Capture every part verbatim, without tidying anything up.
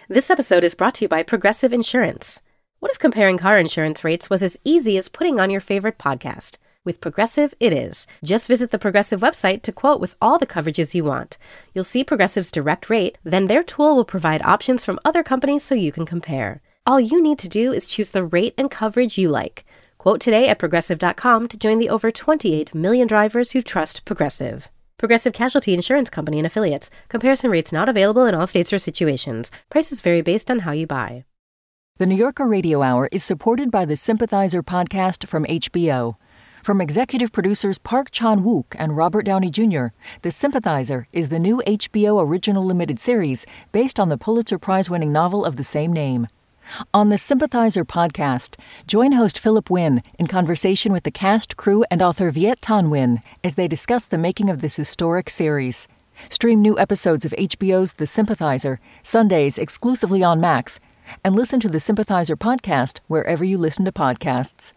This episode is brought to you by Progressive Insurance. What if comparing car insurance rates was as easy as putting on your favorite podcast? With Progressive, it is. Just visit the Progressive website to quote with all the coverages you want. You'll see Progressive's direct rate, then their tool will provide options from other companies so you can compare. All you need to do is choose the rate and coverage you like. Quote today at progressive dot com to join the over twenty-eight million drivers who trust Progressive. Progressive Casualty Insurance Company and Affiliates. Comparison rates not available in all states or situations. Prices vary based on how you buy. The New Yorker Radio Hour is supported by the Sympathizer podcast from H B O. From executive producers Park Chan-wook and Robert Downey Junior, The Sympathizer is the new H B O original limited series based on the Pulitzer Prize-winning novel of the same name. On the Sympathizer podcast, join host Philip Wynn in conversation with the cast, crew, and author Viet Thanh Nguyen as they discuss the making of this historic series. Stream new episodes of H B O's The Sympathizer, Sundays exclusively on Max, and listen to the Sympathizer podcast wherever you listen to podcasts.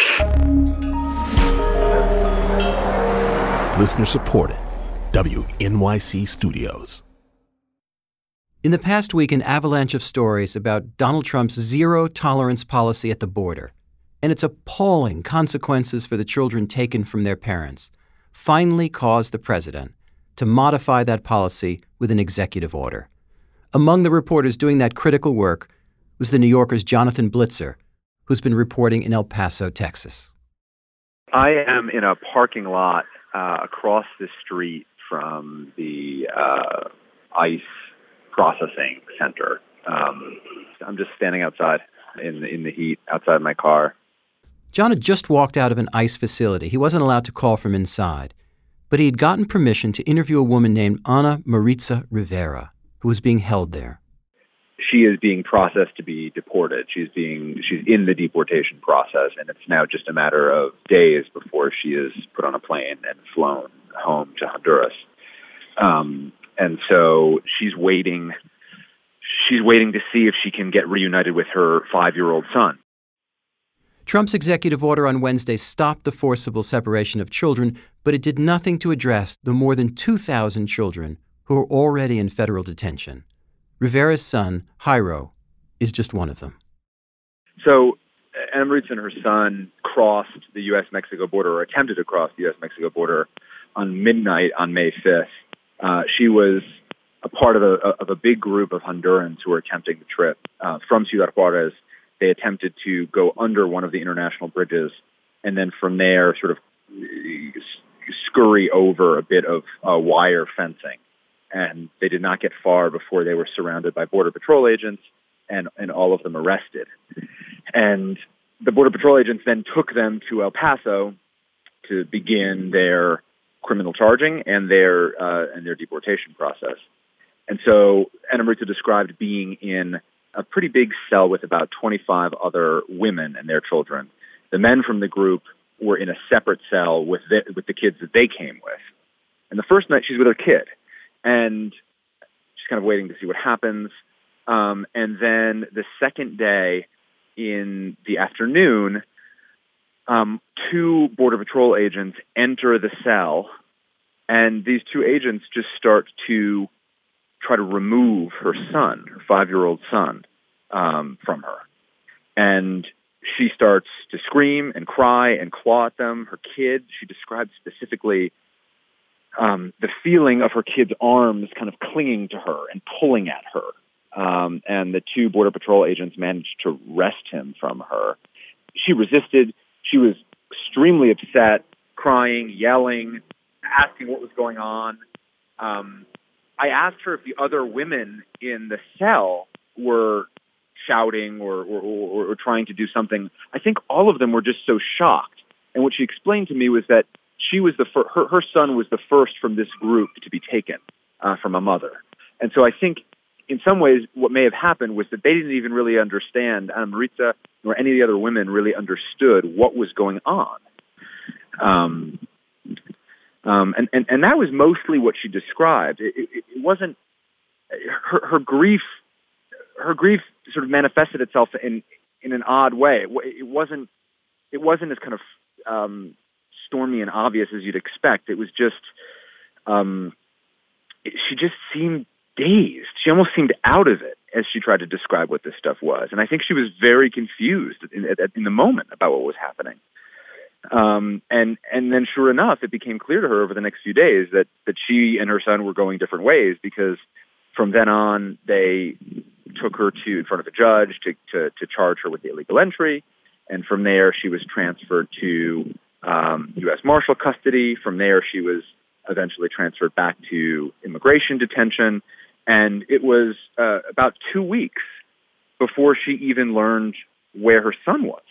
Listener supported. W N Y C Studios. In the past week, an avalanche of stories about Donald Trump's zero-tolerance policy at the border and its appalling consequences for the children taken from their parents finally caused the president to modify that policy with an executive order. Among the reporters doing that critical work was the New Yorker's Jonathan Blitzer, who's been reporting in El Paso, Texas. I am in a parking lot uh, across the street from the uh, ICE processing center. Um, I'm just standing outside in the, in the heat outside my car. John had just walked out of an ICE facility. He wasn't allowed to call from inside, but he had gotten permission to interview a woman named Ana Maritza Rivera, who was being held there. She is being processed to be deported. She's being she's in the deportation process, and it's now just a matter of days before she is put on a plane and flown home to Honduras. Um, And so she's waiting, she's waiting to see if she can get reunited with her five-year-old son. Trump's executive order on Wednesday stopped the forcible separation of children, but it did nothing to address the more than two thousand children who are already in federal detention. Rivera's son, Jairo, is just one of them. So Ana Maritza and her son crossed the U S Mexico border, or attempted to cross the U S Mexico border on midnight on May fifth. Uh, she was a part of a, of a big group of Hondurans who were attempting the trip. Uh, from Ciudad Juarez, they attempted to go under one of the international bridges, and then from there sort of scurry over a bit of uh, wire fencing. And they did not get far before they were surrounded by Border Patrol agents and, and all of them arrested. And the Border Patrol agents then took them to El Paso to begin their criminal charging and their uh, and their deportation process. And so Ana Maritza described being in a pretty big cell with about twenty-five other women and their children. The men from the group were in a separate cell with the, with the kids that they came with. And the first night she's with her kid, and she's kind of waiting to see what happens. Um, and then the second day in the afternoon, Um, two Border Patrol agents enter the cell, and these two agents just start to try to remove her son, her five-year-old son, um, from her. And she starts to scream and cry and claw at them. Her kid, she described specifically um, the feeling of her kid's arms kind of clinging to her and pulling at her. Um, and the two Border Patrol agents managed to wrest him from her. She resisted. She was extremely upset, crying, yelling, asking what was going on. Um, I asked her if the other women in the cell were shouting or, or, or, or trying to do something. I think all of them were just so shocked. And what she explained to me was that she was the fir- her, her son was the first from this group to be taken uh, from a mother. And so I think in some ways what may have happened was that they didn't even really understand, Ana Maritza nor any of the other women really understood what was going on. Um, um, and, and, and that was mostly what she described. It, it, it wasn't her, her grief. Her grief sort of manifested itself in in an odd way. It, it wasn't it wasn't as kind of um, stormy and obvious as you'd expect. It was just um, it, she just seemed dazed. She almost seemed out of it, as she tried to describe what this stuff was. And I think she was very confused in, in the moment about what was happening. Um, and and then sure enough, it became clear to her over the next few days that, that she and her son were going different ways, because from then on, they took her to in front of a judge to, to, to charge her with illegal entry. And from there, she was transferred to um, U S Marshal custody. From there, she was eventually transferred back to immigration detention. And it was uh, about two weeks before she even learned where her son was.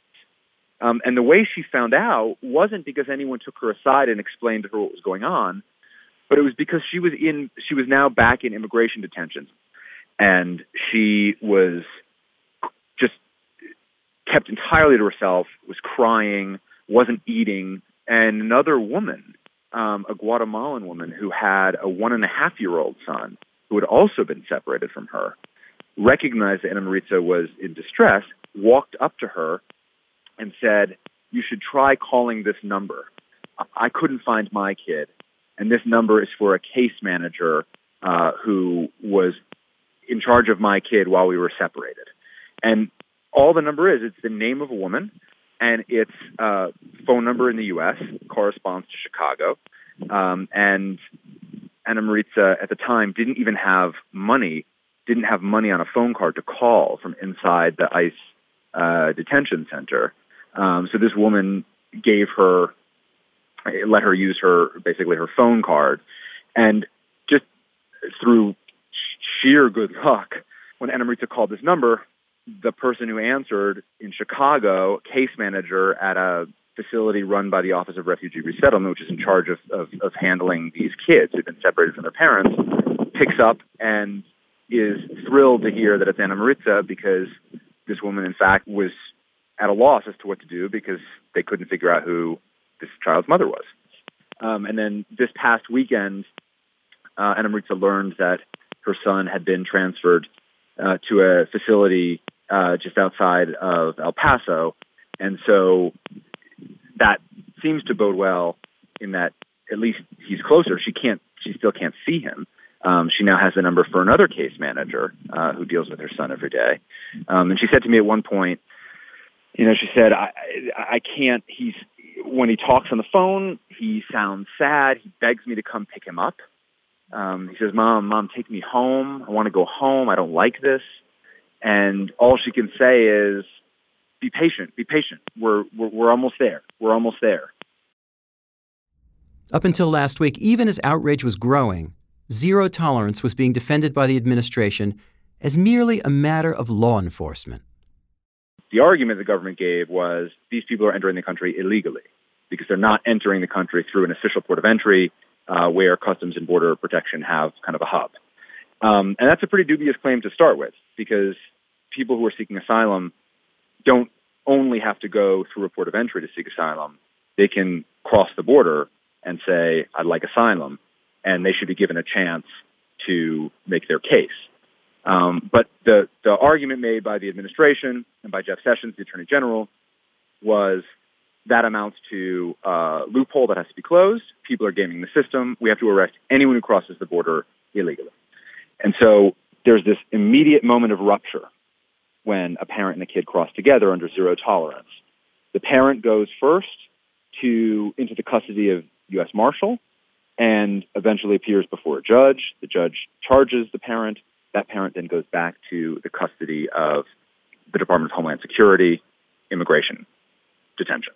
Um, and the way she found out wasn't because anyone took her aside and explained to her what was going on, but it was because she was in, she was now back in immigration detention. And she was just kept entirely to herself, was crying, wasn't eating. And another woman, um, a Guatemalan woman who had a one and a half year old son who had also been separated from her, recognized that Ana Maritza was in distress, walked up to her and said, "You should try calling this number. I couldn't find my kid, and this number is for a case manager uh, who was in charge of my kid while we were separated." And all the number is, it's the name of a woman, and its uh, phone number in the U S corresponds to Chicago. Um, and Ana Maritza at the time didn't even have money, didn't have money on a phone card to call from inside the ICE uh, detention center. Um, so this woman gave her, let her use her, basically her phone card. And just through sheer good luck, when Ana Maritza called this number, the person who answered in Chicago, case manager at a facility run by the Office of Refugee Resettlement, which is in charge of, of, of handling these kids who've been separated from their parents, picks up and is thrilled to hear that it's Ana Maritza, because this woman, in fact, was at a loss as to what to do because they couldn't figure out who this child's mother was. Um, and then this past weekend, uh, Ana Maritza learned that her son had been transferred uh, to a facility uh, just outside of El Paso. And so that seems to bode well in that at least he's closer. She can't, she still can't see him. Um, she now has the number for another case manager uh, who deals with her son every day. Um, and she said to me at one point, you know, she said, I, I can't, he's, when he talks on the phone, he sounds sad. He begs me to come pick him up. Um, he says, Mom, Mom, take me home. I want to go home. I don't like this. And all she can say is, be patient, be patient. We're, we're, we're almost there. We're almost there. Up until last week, even as outrage was growing, zero tolerance was being defended by the administration as merely a matter of law enforcement. The argument the government gave was these people are entering the country illegally because they're not entering the country through an official port of entry uh, where Customs and Border Protection have kind of a hub. Um, and that's a pretty dubious claim to start with, because people who are seeking asylum don't only have to go through a port of entry to seek asylum. They can cross the border and say, I'd like asylum, and they should be given a chance to make their case. Um, but the, the argument made by the administration and by Jeff Sessions, the Attorney General, was that amounts to a loophole that has to be closed. People are gaming the system. We have to arrest anyone who crosses the border illegally. And so there's this immediate moment of rupture when a parent and a kid cross together under zero tolerance. The parent goes first to into the custody of U S Marshal and eventually appears before a judge. The judge charges the parent. That parent then goes back to the custody of the Department of Homeland Security, immigration detention.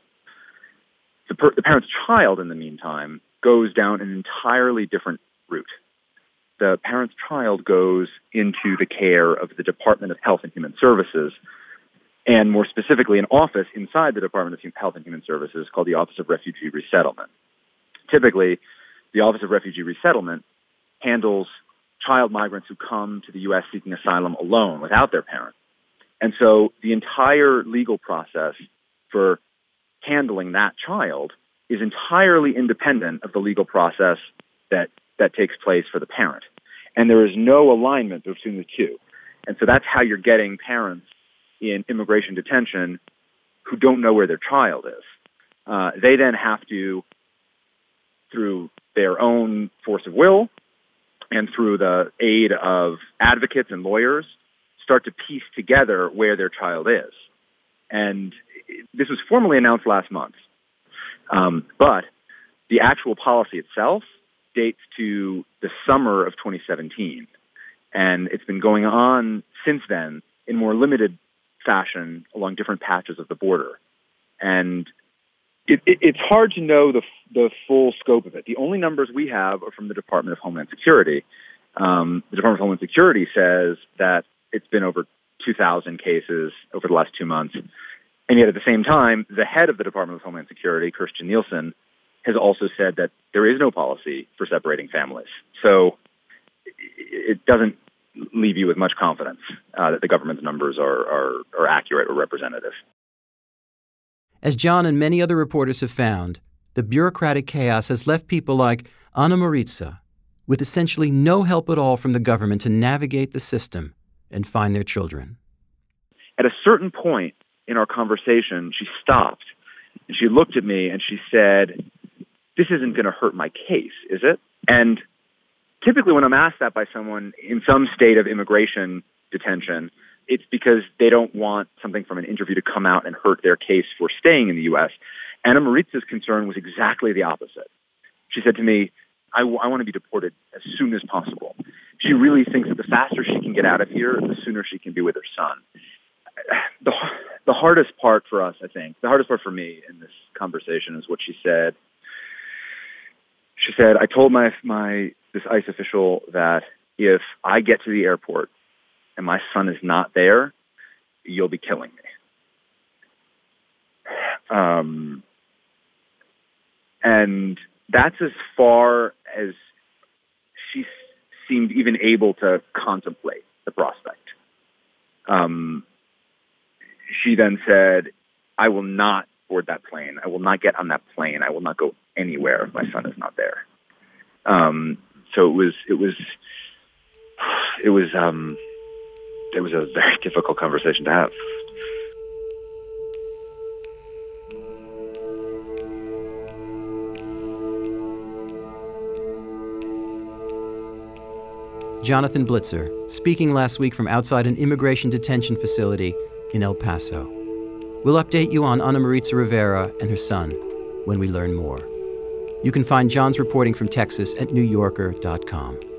The, per- the parent's child, in the meantime, goes down an entirely different route. The parent's child goes into the care of the Department of Health and Human Services, and more specifically an office inside the Department of Health and Human Services called the Office of Refugee Resettlement. Typically, the Office of Refugee Resettlement handles child migrants who come to the U S seeking asylum alone, without their parent. And so the entire legal process for handling that child is entirely independent of the legal process that, that takes place for the parent. And there is no alignment between the two. And so that's how you're getting parents in immigration detention who don't know where their child is. Uh, they then have to, through their own force of will and through the aid of advocates and lawyers, start to piece together where their child is. And this was formally announced last month. Um, but the actual policy itself dates to the summer of twenty seventeen. And it's been going on since then in more limited fashion along different patches of the border. And it, it, it's hard to know the the full scope of it. The only numbers we have are from the Department of Homeland Security. Um, the Department of Homeland Security says that it's been over two thousand cases over the last two months. And yet at the same time, the head of the Department of Homeland Security, Kirstjen Nielsen, has also said that there is no policy for separating families. So it doesn't leave you with much confidence uh, that the government's numbers are, are, are accurate or representative. As John and many other reporters have found, the bureaucratic chaos has left people like Anna Maritza with essentially no help at all from the government to navigate the system and find their children. At a certain point in our conversation, she stopped and she looked at me and she said, "This isn't going to hurt my case, is it?" And typically when I'm asked that by someone in some state of immigration detention, it's because they don't want something from an interview to come out and hurt their case for staying in the U S. Anna Maritza's concern was exactly the opposite. She said to me, I, w- I want to be deported as soon as possible. She really thinks that the faster she can get out of here, the sooner she can be with her son. The, the hardest part for us, I think, the hardest part for me in this conversation is what she said. She said, I told my my this ICE official that if I get to the airport and my son is not there, you'll be killing me. Um, and that's as far as she seemed even able to contemplate the prospect. Um, she then said, I will not board that plane. I will not get on that plane. I will not go anywhere if my son is not there. Um, so it was, it was, it was, um, it was a very difficult conversation to have. Jonathan Blitzer, speaking last week from outside an immigration detention facility in El Paso. We'll update you on Ana Maritza Rivera and her son when we learn more. You can find John's reporting from Texas at new yorker dot com.